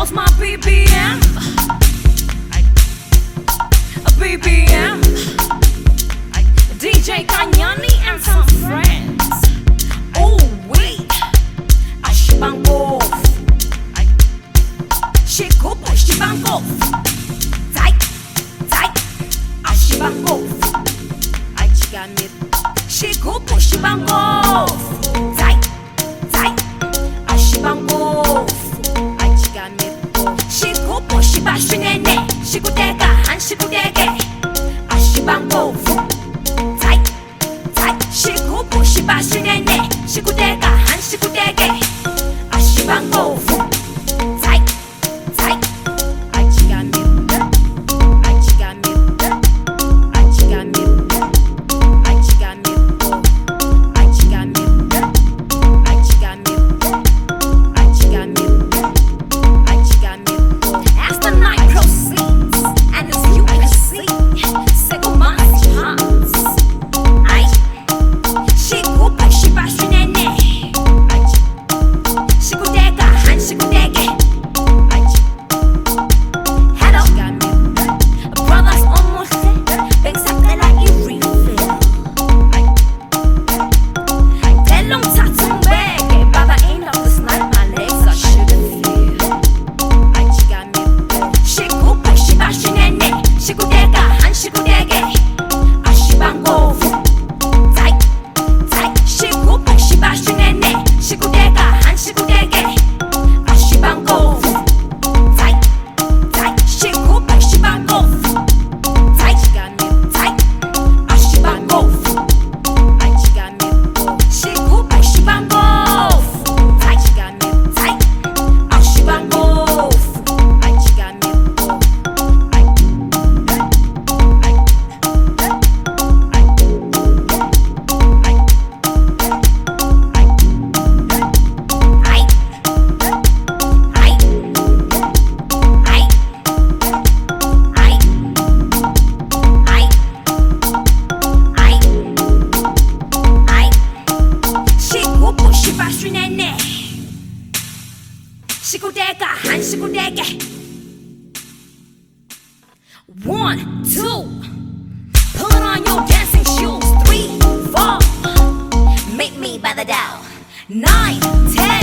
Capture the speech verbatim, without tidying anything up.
What's my B B M? B B M. D J Kanyani and some friends. Oh wait, Ashibango. Shikopo Shibango. Tight, tight, Ashibango. Shikopo Shibango. Tight, tight, Ashibango. Shikopo Shibashunene. Shikuteka and Shikuteke. Ashibango. Tight, tight. Shikopo Shibashunene. Shikuteka and Shikuteke. Ashibango. Tight, tight. As the night proceeds, and as you can see, second my chance. I Shikopo Shibashunene. Shikuteka and Shikuteke. Hello, brothers almost there, exactly like you refill. Tell them tattoo bag, Baba ain't up this night, my legs are shouldn't feel. Shikopo Shibashunene. Shikuteka and Shikuteke. Ashibango. Tight, tight. Shikopo Shibashunene. Shikuteka and Shikuteke. Ashibango. Tight, tight. Shikopo Shibango. Tight, tight. Ashibango. Shikopo Shibango. Tight, tight. Ashibango. Shikopo Shibashunene. Shikuteka and Shikuteke. One, two. Put on your dancing shoes. Three, four. Meet me by the dial. Nine, ten.